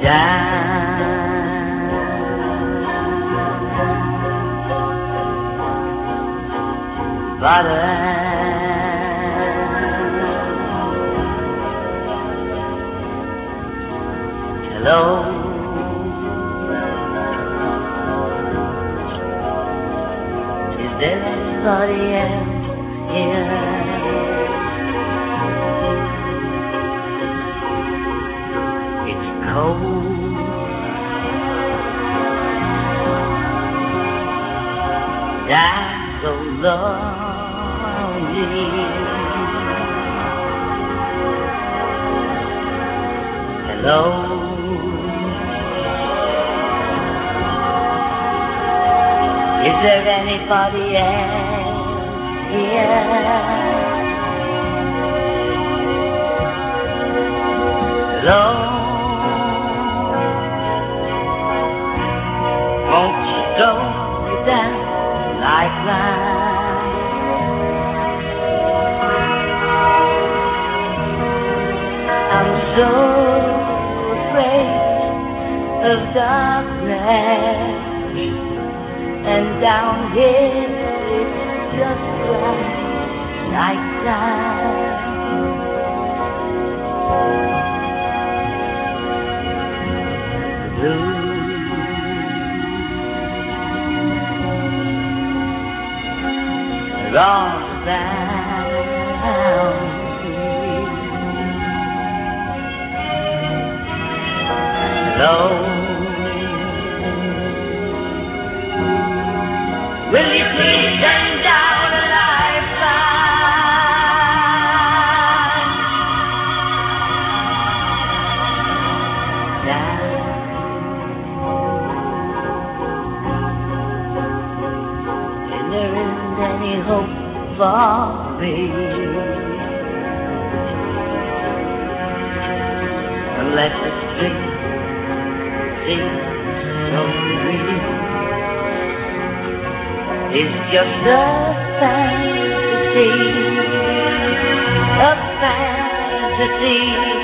down. Father, hello. Is there anybody else here? It's cold. I'm so lonely. Hello. Is there anybody else here? Hello. Won't you slow me down like mine? I'm so afraid of darkness, and down here it's just like nighttime. Blue. All down. Hello. Will you please send down a lifeline? Now, and there isn't any hope for me unless the street seems so real. It's just a fantasy, a fantasy.